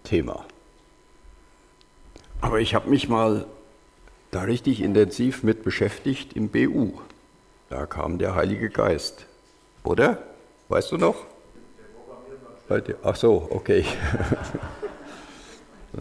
Thema. Aber ich habe mich mal da richtig intensiv mit beschäftigt im BU. Da kam der Heilige Geist. Oder? Weißt du noch? Ach so, okay. Ja.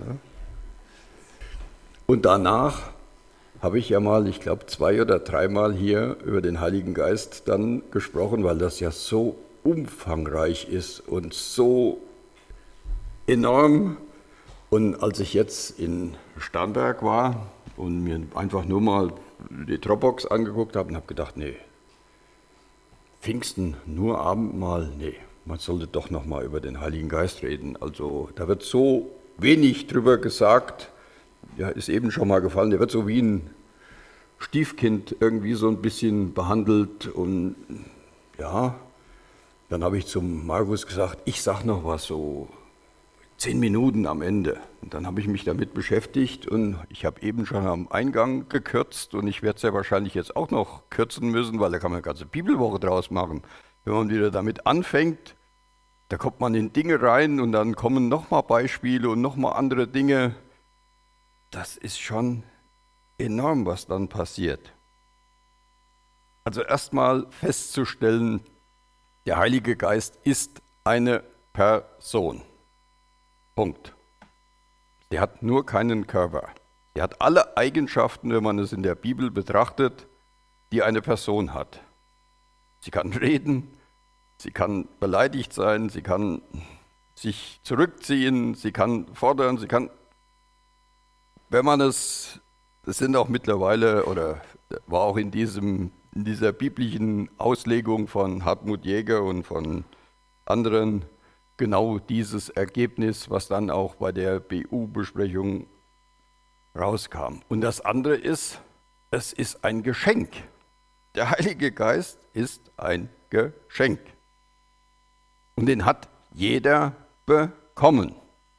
Und danach habe ich ja mal, ich glaube 2 oder 3 Mal hier über den Heiligen Geist dann gesprochen, weil das ja so umfangreich ist und so enorm. Und als ich jetzt in Starnberg war und mir einfach nur mal die Dropbox angeguckt habe und habe gedacht, nee, Pfingsten, nur Abendmahl, nee, man sollte doch nochmal über den Heiligen Geist reden. Also da wird so wenig drüber gesagt, ja, ist eben schon mal gefallen, der wird so wie ein Stiefkind irgendwie so ein bisschen behandelt. Und ja, dann habe ich zum Markus gesagt, ich sag noch was, so 10 Minuten am Ende. Und dann habe ich mich damit beschäftigt und ich habe eben schon am Eingang gekürzt und ich werde es ja wahrscheinlich jetzt auch noch kürzen müssen, weil da kann man eine ganze Bibelwoche draus machen. Wenn man wieder damit anfängt, da kommt man in Dinge rein und dann kommen nochmal Beispiele und nochmal andere Dinge. Das ist schon enorm, was dann passiert. Also erstmal festzustellen, der Heilige Geist ist eine Person. Punkt. Sie hat nur keinen Körper. Sie hat alle Eigenschaften, wenn man es in der Bibel betrachtet, die eine Person hat. Sie kann reden, sie kann beleidigt sein, sie kann sich zurückziehen, sie kann fordern, sie kann, wenn man es sind auch mittlerweile, oder war auch in dieser biblischen Auslegung von Hartmut Jäger und von anderen, genau dieses Ergebnis, was dann auch bei der BU-Besprechung rauskam. Und das andere ist, es ist ein Geschenk. Der Heilige Geist ist ein Geschenk. Und den hat jeder bekommen.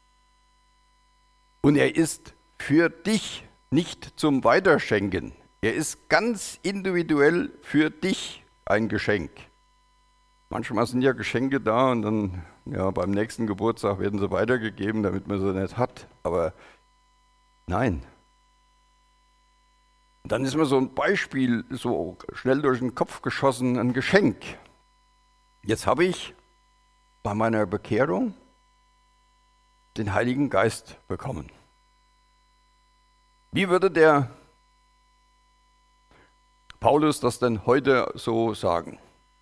Und er ist für dich, nicht zum Weiterschenken. Er ist ganz individuell für dich ein Geschenk. Manchmal sind ja Geschenke da und dann ja, beim nächsten Geburtstag werden sie weitergegeben, damit man sie nicht hat. Aber nein. Und dann ist mir so ein Beispiel so schnell durch den Kopf geschossen, ein Geschenk. Jetzt habe ich bei meiner Bekehrung den Heiligen Geist bekommen. Wie würde der Paulus das denn heute so sagen?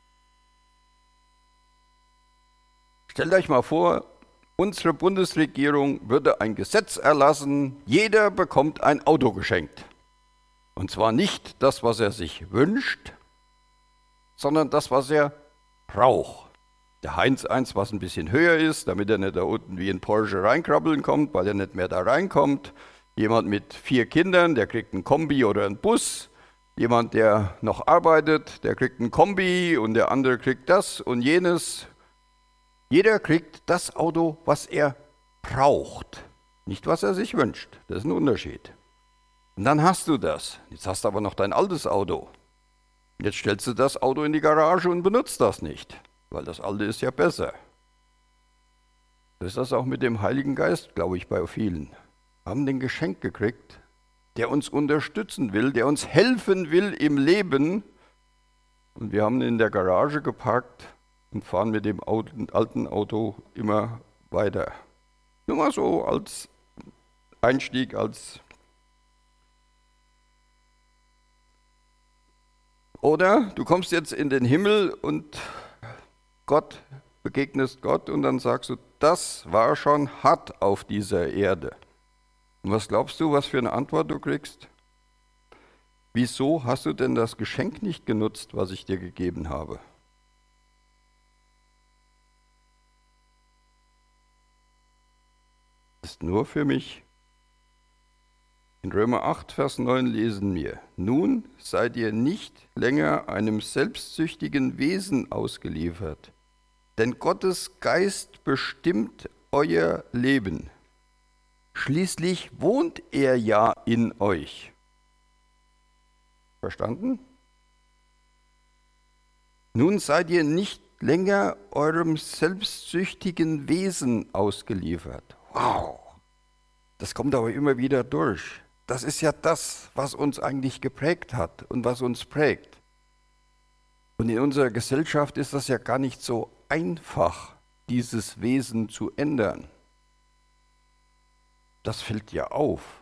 Stellt euch mal vor, unsere Bundesregierung würde ein Gesetz erlassen, jeder bekommt ein Auto geschenkt. Und zwar nicht das, was er sich wünscht, sondern das, was er braucht. Der Heinz eins, was ein bisschen höher ist, damit er nicht da unten wie ein Porsche reinkrabbeln kommt, weil er nicht mehr da reinkommt. Jemand mit 4 Kindern, der kriegt ein Kombi oder einen Bus. Jemand, der noch arbeitet, der kriegt ein Kombi und der andere kriegt das und jenes. Jeder kriegt das Auto, was er braucht, nicht was er sich wünscht. Das ist ein Unterschied. Und dann hast du das. Jetzt hast du aber noch dein altes Auto. Jetzt stellst du das Auto in die Garage und benutzt das nicht, weil das alte ist ja besser. Das ist das auch mit dem Heiligen Geist, glaube ich, bei vielen. Wir haben den Geschenk gekriegt, der uns unterstützen will, der uns helfen will im Leben. Und wir haben ihn in der Garage geparkt und fahren mit dem alten Auto immer weiter. Nur mal so als Einstieg, Oder du kommst jetzt in den Himmel und begegnest Gott und dann sagst du, das war schon hart auf dieser Erde. Und was glaubst du, was für eine Antwort du kriegst? Wieso hast du denn das Geschenk nicht genutzt, was ich dir gegeben habe? Das ist nur für mich. In Römer 8, Vers 9 lesen wir, nun seid ihr nicht länger einem selbstsüchtigen Wesen ausgeliefert, denn Gottes Geist bestimmt euer Leben. Schließlich wohnt er ja in euch. Verstanden? Nun seid ihr nicht länger eurem selbstsüchtigen Wesen ausgeliefert. Wow, das kommt aber immer wieder durch. Das ist ja das, was uns eigentlich geprägt hat und was uns prägt. Und in unserer Gesellschaft ist das ja gar nicht so einfach, dieses Wesen zu ändern. Das fällt ja auf.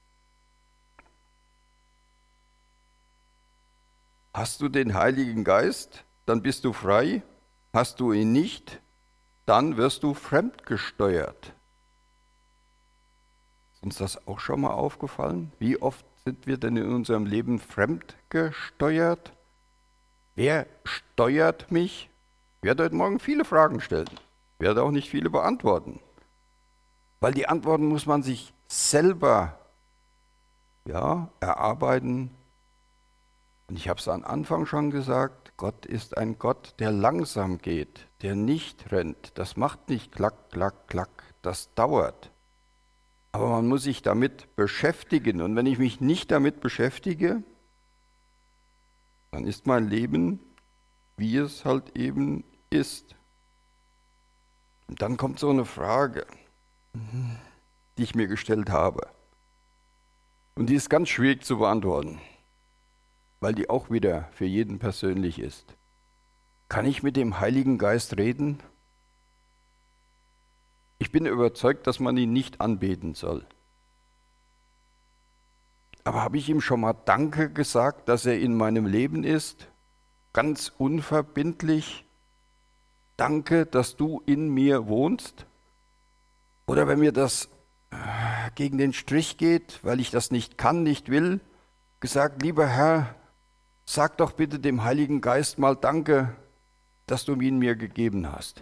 Hast du den Heiligen Geist, dann bist du frei. Hast du ihn nicht, dann wirst du fremdgesteuert. Ist uns das auch schon mal aufgefallen? Wie oft sind wir denn in unserem Leben fremdgesteuert? Wer steuert mich? Ich werde heute Morgen viele Fragen stellen. Ich werde auch nicht viele beantworten. Weil die Antworten muss man sich selber erarbeiten. Und ich habe es am Anfang schon gesagt, Gott ist ein Gott, der langsam geht, der nicht rennt. Das macht nicht klack, klack, klack, das dauert. Aber man muss sich damit beschäftigen. Und wenn ich mich nicht damit beschäftige, dann ist mein Leben, wie es halt eben ist. Und dann kommt so eine Frage, die ich mir gestellt habe. Und die ist ganz schwierig zu beantworten, weil die auch wieder für jeden persönlich ist. Kann ich mit dem Heiligen Geist reden? Ich bin überzeugt, dass man ihn nicht anbeten soll. Aber habe ich ihm schon mal Danke gesagt, dass er in meinem Leben ist? Ganz unverbindlich. Danke, dass du in mir wohnst. Oder wenn mir das gegen den Strich geht, weil ich das nicht kann, nicht will, gesagt, lieber Herr, sag doch bitte dem Heiligen Geist mal Danke, dass du ihn mir gegeben hast.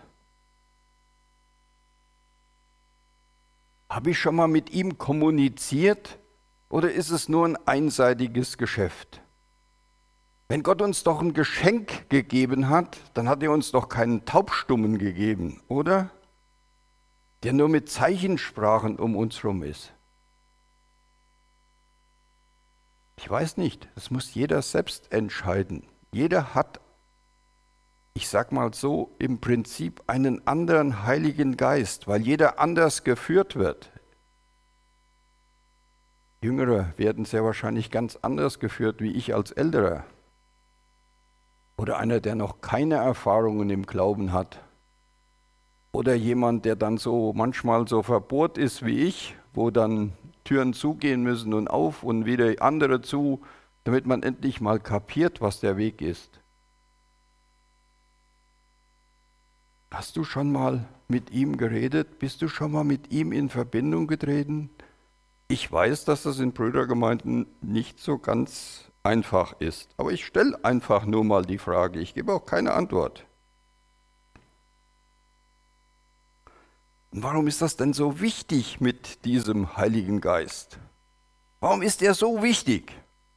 Habe ich schon mal mit ihm kommuniziert oder ist es nur ein einseitiges Geschäft? Wenn Gott uns doch ein Geschenk gegeben hat, dann hat er uns doch keinen Taubstummen gegeben, oder? Der nur mit Zeichensprachen um uns herum ist. Ich weiß nicht, das muss jeder selbst entscheiden. Jeder hat, ich sag mal so, im Prinzip einen anderen Heiligen Geist, weil jeder anders geführt wird. Jüngere werden sehr wahrscheinlich ganz anders geführt wie ich als Älterer. Oder einer, der noch keine Erfahrungen im Glauben hat. Oder jemand, der dann so manchmal so verbohrt ist wie ich, wo dann Türen zugehen müssen und auf und wieder andere zu, damit man endlich mal kapiert, was der Weg ist. Hast du schon mal mit ihm geredet? Bist du schon mal mit ihm in Verbindung getreten? Ich weiß, dass das in Brüdergemeinden nicht so ganz einfach ist, aber ich stelle einfach nur mal die Frage, ich gebe auch keine Antwort. Und warum ist das denn so wichtig mit diesem Heiligen Geist? Warum ist er so wichtig?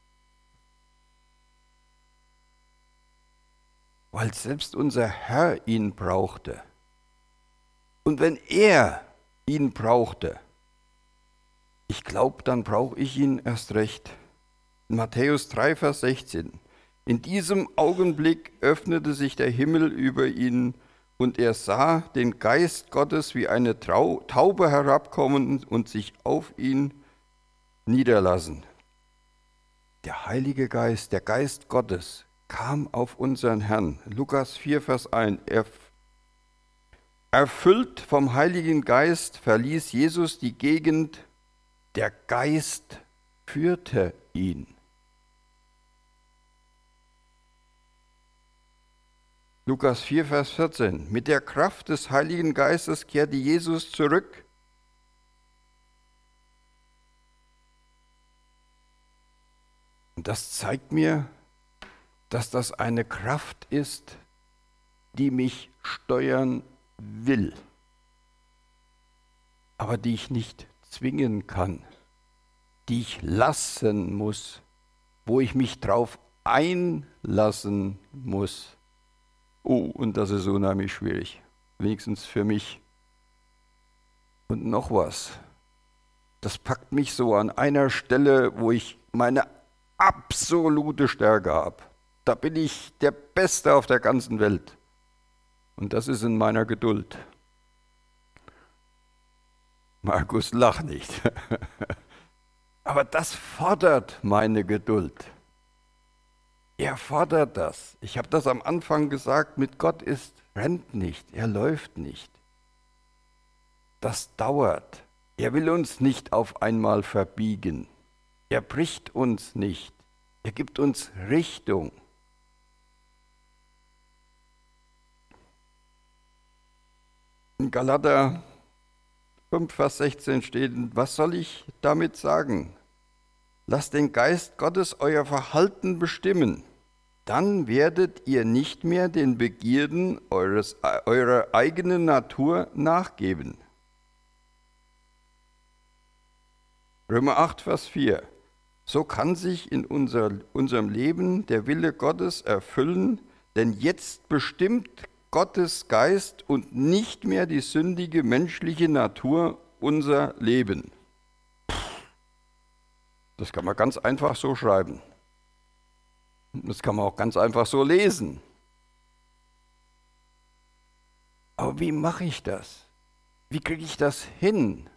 Weil selbst unser Herr ihn brauchte. Und wenn er ihn brauchte, ich glaube, dann brauche ich ihn erst recht. In Matthäus 3, Vers 16. In diesem Augenblick öffnete sich der Himmel über ihn und er sah den Geist Gottes wie eine Taube herabkommen und sich auf ihn niederlassen. Der Heilige Geist, der Geist Gottes, kam auf unseren Herrn. Lukas 4, Vers 1. Erfüllt vom Heiligen Geist verließ Jesus die Gegend. Der Geist führte ihn. Lukas 4, Vers 14. Mit der Kraft des Heiligen Geistes kehrte Jesus zurück. Und das zeigt mir, dass das eine Kraft ist, die mich steuern will, aber die ich nicht zwingen kann, die ich lassen muss, wo ich mich drauf einlassen muss. Oh, und das ist unheimlich schwierig, wenigstens für mich. Und noch was, das packt mich so an einer Stelle, wo ich meine absolute Stärke habe. Da bin ich der Beste auf der ganzen Welt. Und das ist in meiner Geduld. Markus, lach nicht. Aber das fordert meine Geduld. Er fordert das. Ich habe das am Anfang gesagt, mit Gott rennt nicht, er läuft nicht. Das dauert. Er will uns nicht auf einmal verbiegen. Er bricht uns nicht. Er gibt uns Richtung. In Galater 5, Vers 16 steht, was soll ich damit sagen? Lasst den Geist Gottes euer Verhalten bestimmen. Dann werdet ihr nicht mehr den Begierden eurer eigenen Natur nachgeben. Römer 8, Vers 4. So kann sich in unserem Leben der Wille Gottes erfüllen, denn jetzt bestimmt Gottes Geist und nicht mehr die sündige menschliche Natur unser Leben. Das kann man ganz einfach so schreiben. Das kann man auch ganz einfach so lesen. Aber wie mache ich das? Wie kriege ich das hin,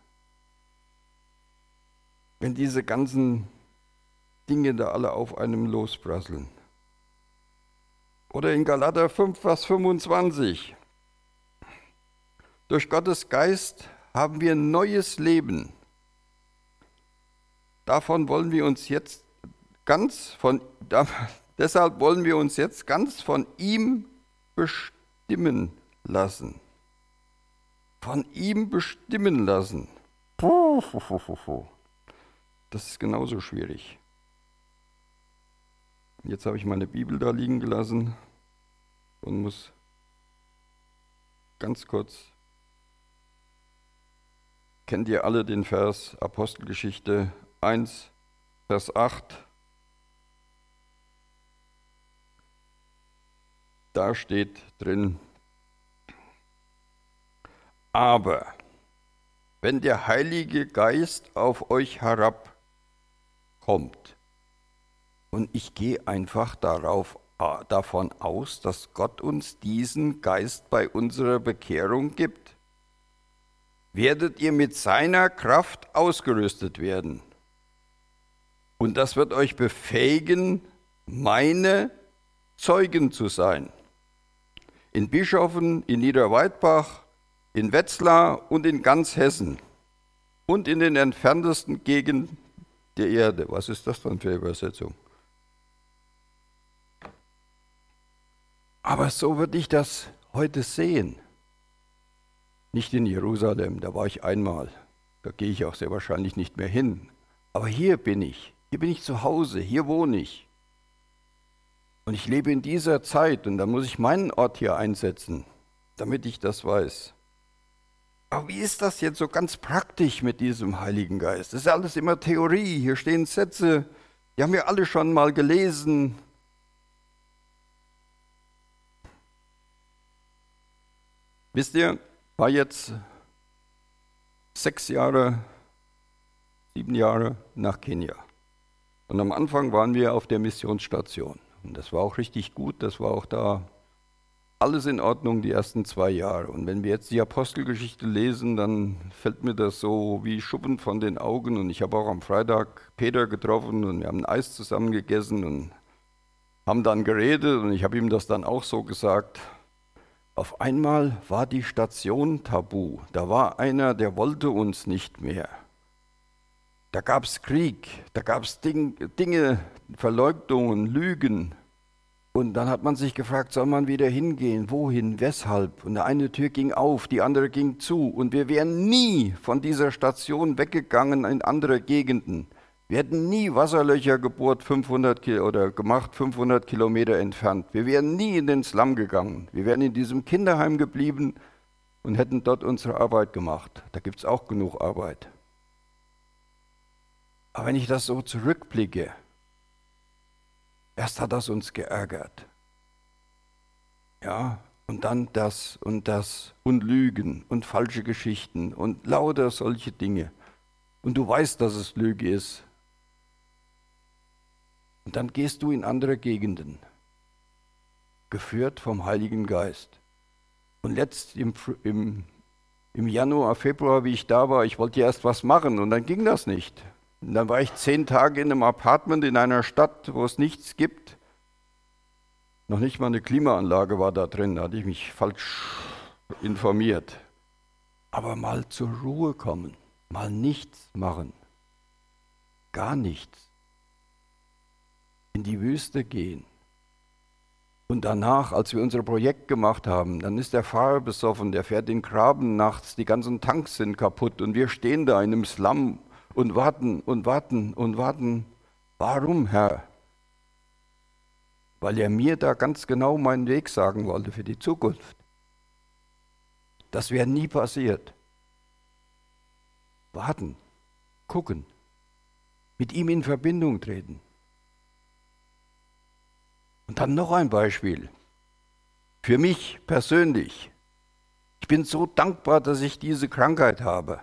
wenn diese ganzen Dinge da alle auf einem losprasseln? Oder in Galater 5, Vers 25. Durch Gottes Geist haben wir ein neues Leben. Deshalb wollen wir uns jetzt ganz von ihm bestimmen lassen. Von ihm bestimmen lassen. Das ist genauso schwierig. Jetzt habe ich meine Bibel da liegen gelassen und muss ganz kurz. Kennt ihr alle den Vers Apostelgeschichte 1, Vers 8? Da steht drin, aber wenn der Heilige Geist auf euch herabkommt, und ich gehe einfach davon aus, dass Gott uns diesen Geist bei unserer Bekehrung gibt, werdet ihr mit seiner Kraft ausgerüstet werden. Und das wird euch befähigen, meine Zeugen zu sein. In Bischoften, in Niederweidbach, in Wetzlar und in ganz Hessen und in den entferntesten Gegenden der Erde. Was ist das dann für eine Übersetzung? Aber so würde ich das heute sehen. Nicht in Jerusalem, da war ich einmal. Da gehe ich auch sehr wahrscheinlich nicht mehr hin. Aber hier bin ich zu Hause, hier wohne ich. Und ich lebe in dieser Zeit und da muss ich meinen Ort hier einsetzen, damit ich das weiß. Aber wie ist das jetzt so ganz praktisch mit diesem Heiligen Geist? Das ist alles immer Theorie, hier stehen Sätze, die haben wir alle schon mal gelesen. Wisst ihr, war jetzt 7 Jahre nach Kenia. Und am Anfang waren wir auf der Missionsstation. Und das war auch richtig gut, das war auch da alles in Ordnung die ersten 2 Jahre. Und wenn wir jetzt die Apostelgeschichte lesen, dann fällt mir das so wie Schuppen von den Augen. Und ich habe auch am Freitag Peter getroffen und wir haben ein Eis zusammen gegessen und haben dann geredet. Und ich habe ihm das dann auch so gesagt. Auf einmal war die Station tabu. Da war einer, der wollte uns nicht mehr. Da gab es Krieg, da gab es Dinge, Verleugnungen, Lügen. Und dann hat man sich gefragt, soll man wieder hingehen? Wohin? Weshalb? Und die eine Tür ging auf, die andere ging zu. Und wir wären nie von dieser Station weggegangen in andere Gegenden. Wir hätten nie Wasserlöcher gebohrt, 500 Kilometer entfernt. Wir wären nie in den Slum gegangen. Wir wären in diesem Kinderheim geblieben und hätten dort unsere Arbeit gemacht. Da gibt es auch genug Arbeit. Aber wenn ich das so zurückblicke, erst hat das uns geärgert. Ja, und dann das und Lügen und falsche Geschichten und lauter solche Dinge. Und du weißt, dass es Lüge ist. Und dann gehst du in andere Gegenden, geführt vom Heiligen Geist. Und letzt im im Januar, Februar, wie ich da war, ich wollte ja erst was machen und dann ging das nicht. Und dann war ich 10 Tage in einem Apartment in einer Stadt, wo es nichts gibt. Noch nicht mal eine Klimaanlage war da drin, da hatte ich mich falsch informiert. Aber mal zur Ruhe kommen, mal nichts machen, gar nichts. In die Wüste gehen. Und danach, als wir unser Projekt gemacht haben, dann ist der Fahrer besoffen, der fährt in den Graben nachts, die ganzen Tanks sind kaputt und wir stehen da in einem Slum und warten und warten und warten. Warum, Herr? Weil er mir da ganz genau meinen Weg sagen wollte für die Zukunft. Das wäre nie passiert. Warten, gucken, mit ihm in Verbindung treten. Und dann noch ein Beispiel. Für mich persönlich. Ich bin so dankbar, dass ich diese Krankheit habe.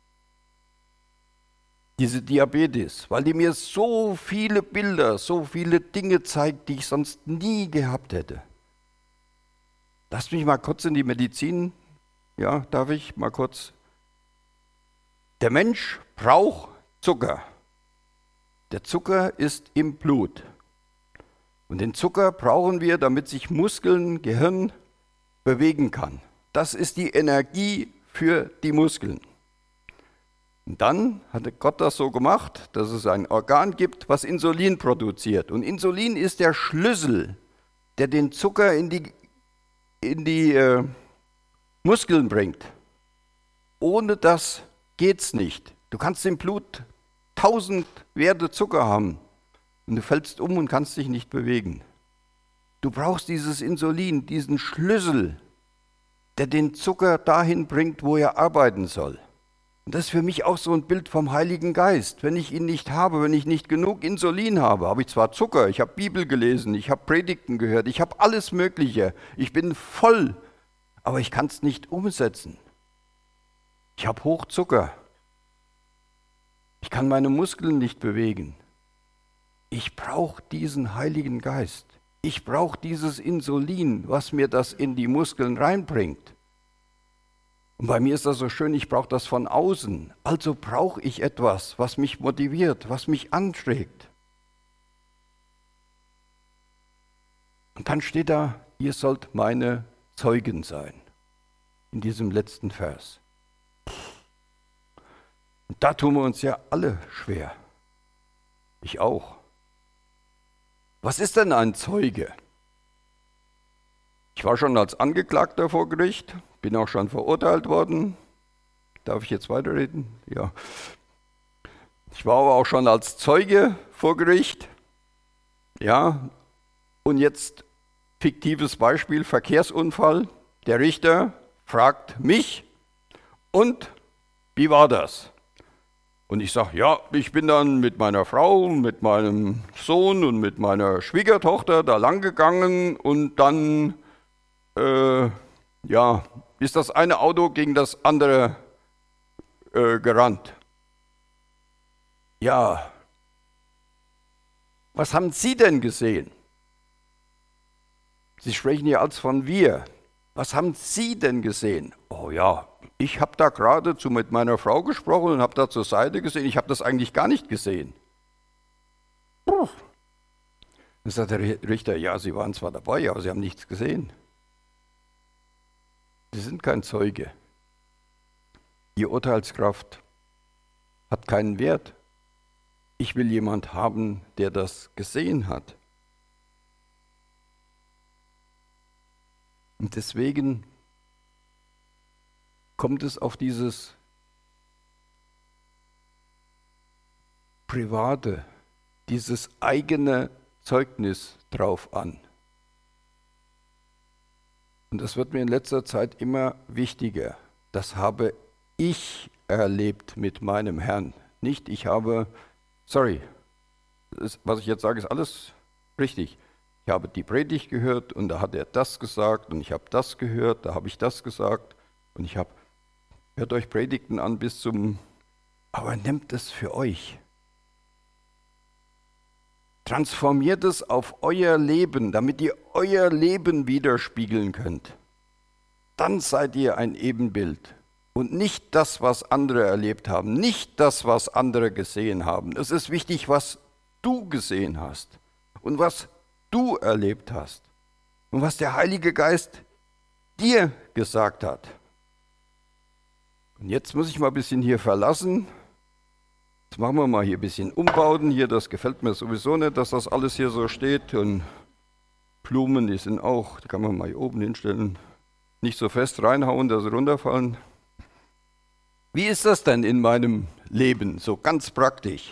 Diese Diabetes, weil die mir so viele Bilder, so viele Dinge zeigt, die ich sonst nie gehabt hätte. Lasst mich mal kurz in die Medizin. Ja, darf ich mal kurz? Der Mensch braucht Zucker. Der Zucker ist im Blut. Und den Zucker brauchen wir, damit sich Muskeln, Gehirn bewegen kann. Das ist die Energie für die Muskeln. Und dann hatte Gott das so gemacht, dass es ein Organ gibt, was Insulin produziert. Und Insulin ist der Schlüssel, der den Zucker in die Muskeln bringt. Ohne das geht's nicht. Du kannst im Blut 1000 Werte Zucker haben. Und du fällst um und kannst dich nicht bewegen. Du brauchst dieses Insulin, diesen Schlüssel, der den Zucker dahin bringt, wo er arbeiten soll. Und das ist für mich auch so ein Bild vom Heiligen Geist. Wenn ich ihn nicht habe, wenn ich nicht genug Insulin habe, habe ich zwar Zucker, ich habe Bibel gelesen, ich habe Predigten gehört, ich habe alles Mögliche. Ich bin voll, aber ich kann es nicht umsetzen. Ich habe Hochzucker. Ich kann meine Muskeln nicht bewegen. Ich brauche diesen Heiligen Geist. Ich brauche dieses Insulin, was mir das in die Muskeln reinbringt. Und bei mir ist das so schön, ich brauche das von außen. Also brauche ich etwas, was mich motiviert, was mich anstrengt. Und dann steht da, ihr sollt meine Zeugen sein. In diesem letzten Vers. Und da tun wir uns ja alle schwer. Ich auch. Was ist denn ein Zeuge? Ich war schon als Angeklagter vor Gericht, bin auch schon verurteilt worden. Darf ich jetzt weiterreden? Ja. Ich war aber auch schon als Zeuge vor Gericht. Ja. Und jetzt fiktives Beispiel, Verkehrsunfall. Der Richter fragt mich, und wie war das? Und ich sage, ja, ich bin dann mit meiner Frau, mit meinem Sohn und mit meiner Schwiegertochter da lang gegangen und dann ist das eine Auto gegen das andere gerannt. Ja, was haben Sie denn gesehen? Sie sprechen hier als von wir. Was haben Sie denn gesehen? Oh ja, ich habe da geradezu mit meiner Frau gesprochen und habe da zur Seite gesehen. Ich habe das eigentlich gar nicht gesehen. Dann sagt der Richter, ja, Sie waren zwar dabei, aber Sie haben nichts gesehen. Sie sind kein Zeuge. Ihr Urteilskraft hat keinen Wert. Ich will jemand haben, der das gesehen hat. Und deswegen kommt es auf dieses Private, dieses eigene Zeugnis drauf an. Und das wird mir in letzter Zeit immer wichtiger. Das habe ich erlebt mit meinem Herrn. Nicht was ich jetzt sage, ist alles richtig. Ich habe die Predigt gehört und da hat er das gesagt und ich habe das gehört, da habe ich das gesagt und hört euch Predigten an aber nehmt es für euch. Transformiert es auf euer Leben, damit ihr euer Leben widerspiegeln könnt. Dann seid ihr ein Ebenbild, und nicht das, was andere erlebt haben, nicht das, was andere gesehen haben. Es ist wichtig, was du gesehen hast und was du erlebt hast und was der Heilige Geist dir gesagt hat. Und jetzt muss ich mal ein bisschen hier verlassen. Jetzt machen wir mal hier ein bisschen Umbauten. Hier, das gefällt mir sowieso nicht, dass das alles hier so steht. Und Blumen, die sind auch, die kann man mal hier oben hinstellen. Nicht so fest reinhauen, dass sie runterfallen. Wie ist das denn in meinem Leben, so ganz praktisch?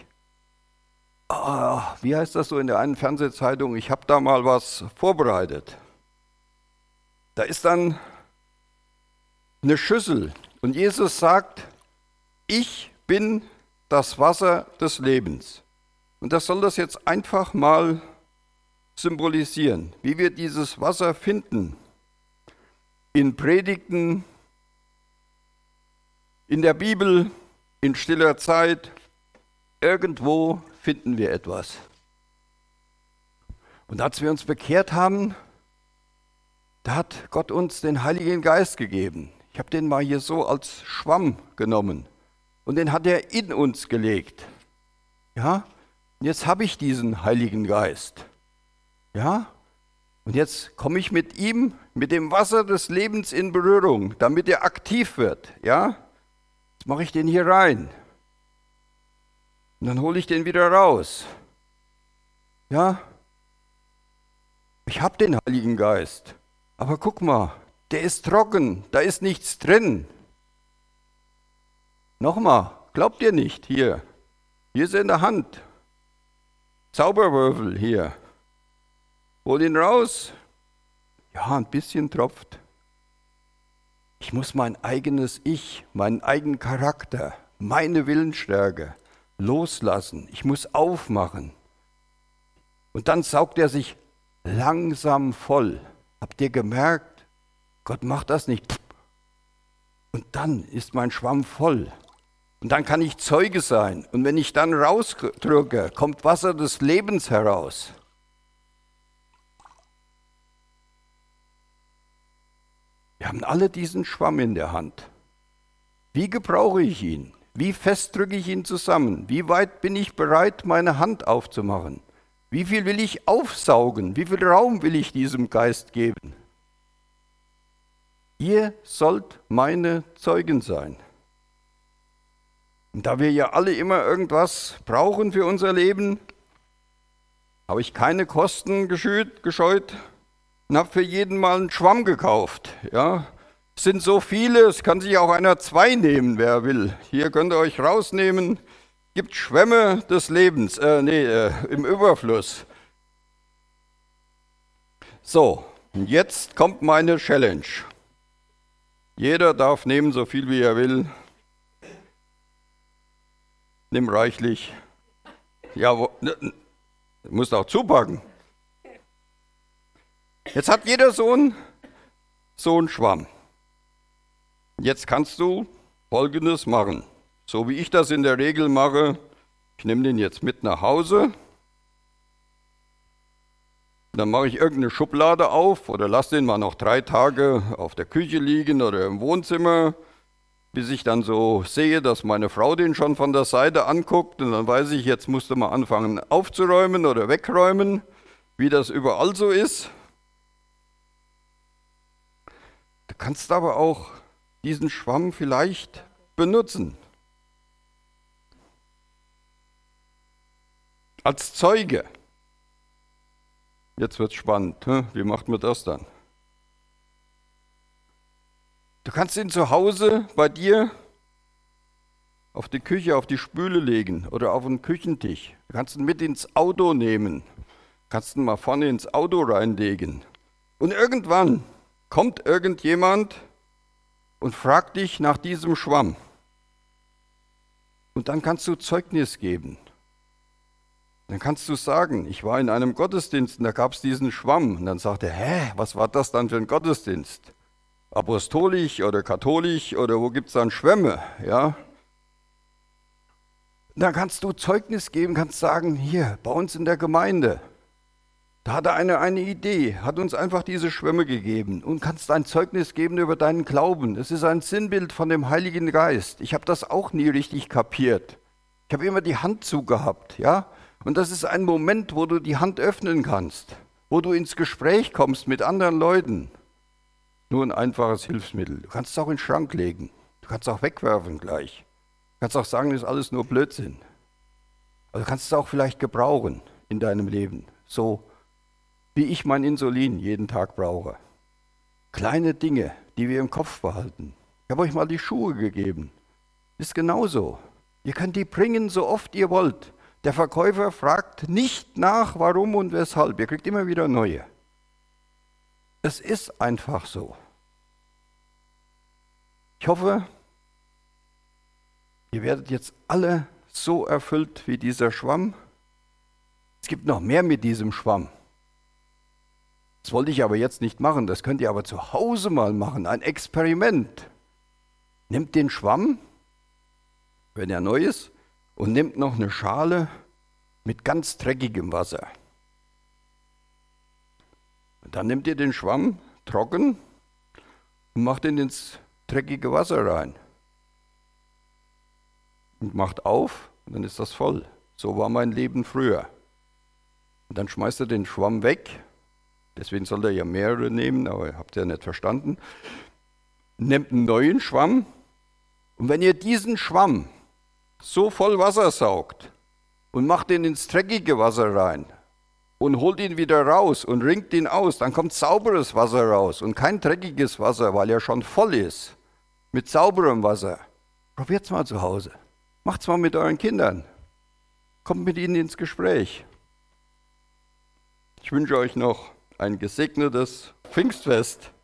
Wie heißt das so in der einen Fernsehzeitung? Ich habe da mal was vorbereitet. Da ist dann eine Schüssel und Jesus sagt, ich bin das Wasser des Lebens. Und das soll das jetzt einfach mal symbolisieren, wie wir dieses Wasser finden. In Predigten, in der Bibel, in stiller Zeit, irgendwo finden wir etwas. Und als wir uns bekehrt haben, da hat Gott uns den Heiligen Geist gegeben. Ich habe den mal hier so als Schwamm genommen und den hat er in uns gelegt. Ja, und jetzt habe ich diesen Heiligen Geist. Ja, und jetzt komme ich mit ihm, mit dem Wasser des Lebens in Berührung, damit er aktiv wird. Ja, jetzt mache ich den hier rein. Und dann hole ich den wieder raus. Ja, ich habe den Heiligen Geist. Aber guck mal, der ist trocken, da ist nichts drin. Nochmal, glaubt ihr nicht? Hier ist er in der Hand. Zauberwürfel hier. Hol ihn raus. Ja, ein bisschen tropft. Ich muss mein eigenes Ich, meinen eigenen Charakter, meine Willensstärke loslassen. Ich muss aufmachen. Und dann saugt er sich langsam voll. Habt ihr gemerkt? Gott macht das nicht. Und dann ist mein Schwamm voll. Und dann kann ich Zeuge sein. Und wenn ich dann rausdrücke, kommt Wasser des Lebens heraus. Wir haben alle diesen Schwamm in der Hand. Wie gebrauche ich ihn? Wie fest drücke ich ihn zusammen? Wie weit bin ich bereit, meine Hand aufzumachen? Wie viel will ich aufsaugen? Wie viel Raum will ich diesem Geist geben? Ihr sollt meine Zeugen sein. Und da wir ja alle immer irgendwas brauchen für unser Leben, habe ich keine Kosten gescheut und habe für jeden mal einen Schwamm gekauft. Ja, es sind so viele, es kann sich auch einer 2 nehmen, wer will. Hier könnt ihr euch rausnehmen. Gibt Schwämme des Lebens, im Überfluss. So, und jetzt kommt meine Challenge. Jeder darf nehmen, so viel wie er will. Nimm reichlich. Ja, du musst auch zupacken. Jetzt hat jeder so einen Schwamm. Jetzt kannst du Folgendes machen. So wie ich das in der Regel mache, ich nehme den jetzt mit nach Hause. Dann mache ich irgendeine Schublade auf oder lasse den mal noch 3 Tage auf der Küche liegen oder im Wohnzimmer, bis ich dann so sehe, dass meine Frau den schon von der Seite anguckt. Und dann weiß ich, jetzt musst du mal anfangen aufzuräumen oder wegräumen, wie das überall so ist. Du kannst aber auch diesen Schwamm vielleicht benutzen. Als Zeuge. Jetzt wird es spannend. Wie macht man das dann? Du kannst ihn zu Hause bei dir auf die Küche, auf die Spüle legen oder auf den Küchentisch. Du kannst ihn mit ins Auto nehmen. Du kannst ihn mal vorne ins Auto reinlegen. Und irgendwann kommt irgendjemand und fragt dich nach diesem Schwamm. Und dann kannst du Zeugnis geben. Dann kannst du sagen, ich war in einem Gottesdienst und da gab es diesen Schwamm. Und dann sagt er, was war das dann für ein Gottesdienst? Apostolisch oder katholisch oder wo gibt es dann Schwämme? Ja? Dann kannst du Zeugnis geben, kannst sagen, hier, bei uns in der Gemeinde, Da hatte einer eine Idee, hat uns einfach diese Schwämme gegeben und kannst ein Zeugnis geben über deinen Glauben. Es ist ein Sinnbild von dem Heiligen Geist. Ich habe das auch nie richtig kapiert. Ich habe immer die Hand zugehabt, ja? Und das ist ein Moment, wo du die Hand öffnen kannst, wo du ins Gespräch kommst mit anderen Leuten. Nur ein einfaches Hilfsmittel. Du kannst es auch in den Schrank legen. Du kannst es auch wegwerfen gleich. Du kannst auch sagen, das ist alles nur Blödsinn. Also du kannst es auch vielleicht gebrauchen in deinem Leben. So wie ich mein Insulin jeden Tag brauche. Kleine Dinge, die wir im Kopf behalten. Ich habe euch mal die Schuhe gegeben. Ist genauso. Ihr könnt die bringen, so oft ihr wollt. Der Verkäufer fragt nicht nach, warum und weshalb. Ihr kriegt immer wieder neue. Es ist einfach so. Ich hoffe, ihr werdet jetzt alle so erfüllt wie dieser Schwamm. Es gibt noch mehr mit diesem Schwamm. Das wollte ich aber jetzt nicht machen, das könnt ihr aber zu Hause mal machen, ein Experiment. Nehmt den Schwamm, wenn er neu ist, und nehmt noch eine Schale mit ganz dreckigem Wasser. Und dann nehmt ihr den Schwamm trocken und macht ihn ins dreckige Wasser rein. Und macht auf und dann ist das voll. So war mein Leben früher. Und dann schmeißt ihr den Schwamm weg. Deswegen soll er ja mehrere nehmen, aber ihr habt ja nicht verstanden. Nehmt einen neuen Schwamm und wenn ihr diesen Schwamm so voll Wasser saugt und macht ihn ins dreckige Wasser rein und holt ihn wieder raus und ringt ihn aus, dann kommt sauberes Wasser raus und kein dreckiges Wasser, weil er schon voll ist, mit sauberem Wasser. Probiert's mal zu Hause. Macht's mal mit euren Kindern. Kommt mit ihnen ins Gespräch. Ich wünsche euch noch ein gesegnetes Pfingstfest.